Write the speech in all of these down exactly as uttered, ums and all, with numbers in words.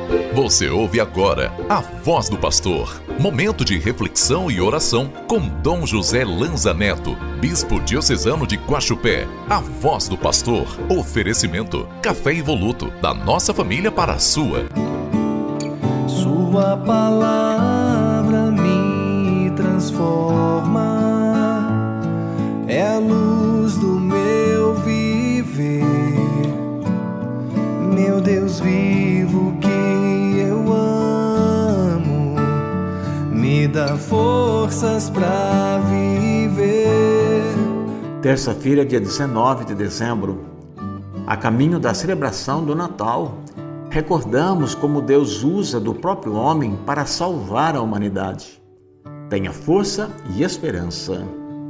Você ouve agora a Voz do Pastor, momento de reflexão e oração com Dom José Lanza Neto, Bispo Diocesano de Guaxupé. A Voz do Pastor, oferecimento, café Evoluto, da nossa família para a sua. Sua palavra me transforma, é a luz do meu viver, meu Deus vivo que eu amo, me dá forças pra viver. Terça-feira, dia dezenove de dezembro, a caminho da celebração do Natal, recordamos como Deus usa do próprio homem para salvar a humanidade. Tenha força e esperança.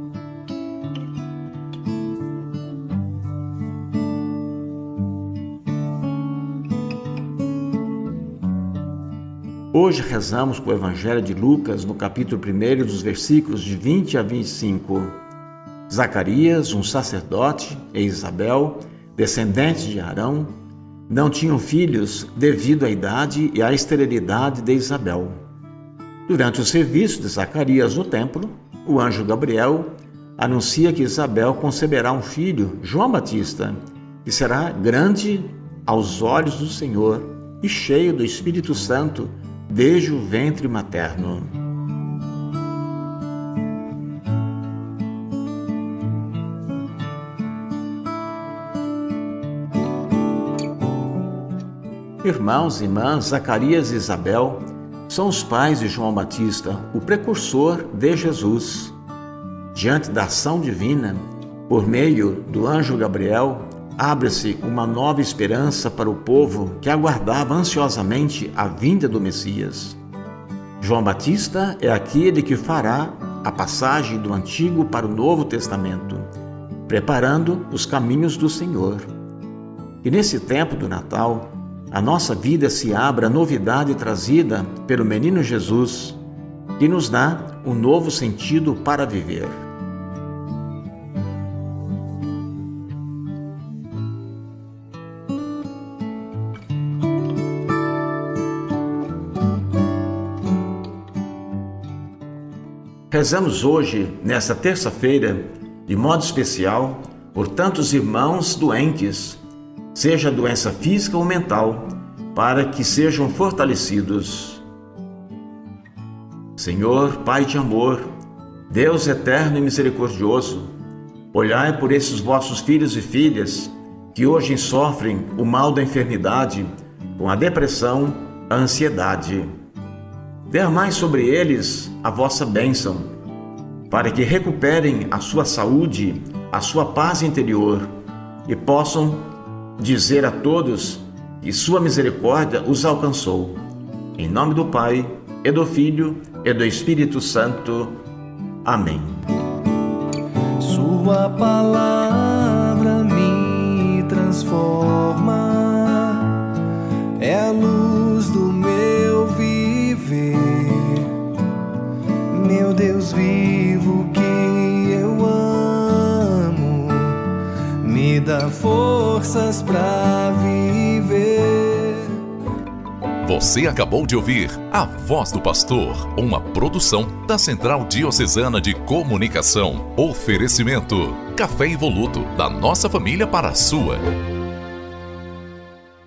Hoje rezamos com o Evangelho de Lucas, no capítulo primeiro, dos versículos de vinte a vinte e cinco. Zacarias, um sacerdote, e Isabel, descendente de Arão, não tinham filhos devido à idade e à esterilidade de Isabel. Durante o serviço de Zacarias no templo, o anjo Gabriel anuncia que Isabel conceberá um filho, João Batista, que será grande aos olhos do Senhor e cheio do Espírito Santo desde o ventre materno. Irmãos e irmãs, Zacarias e Isabel são os pais de João Batista, o precursor de Jesus. Diante da ação divina, por meio do anjo Gabriel, abre-se uma nova esperança para o povo que aguardava ansiosamente a vinda do Messias. João Batista é aquele que fará a passagem do Antigo para o Novo Testamento, preparando os caminhos do Senhor. E nesse tempo do Natal, a nossa vida se abra à novidade trazida pelo menino Jesus, que nos dá um novo sentido para viver. Rezamos hoje, nesta terça-feira, de modo especial, por tantos irmãos doentes, seja doença física ou mental, para que sejam fortalecidos. Senhor, Pai de amor, Deus eterno e misericordioso, olhai por esses vossos filhos e filhas que hoje sofrem o mal da enfermidade, com a depressão, a ansiedade. Derramai sobre eles a vossa bênção, para que recuperem a sua saúde, a sua paz interior e possam dizer a todos que sua misericórdia os alcançou. Em nome do Pai, e do Filho, e do Espírito Santo. Amém. Sua palavra me transforma, é a luz do meu viver, meu Deus vivo que eu amo, me dá forças pra viver. Você acabou de ouvir A Voz do Pastor, uma produção da Central Diocesana de Comunicação. Oferecimento, café Evoluto, da nossa família para a sua.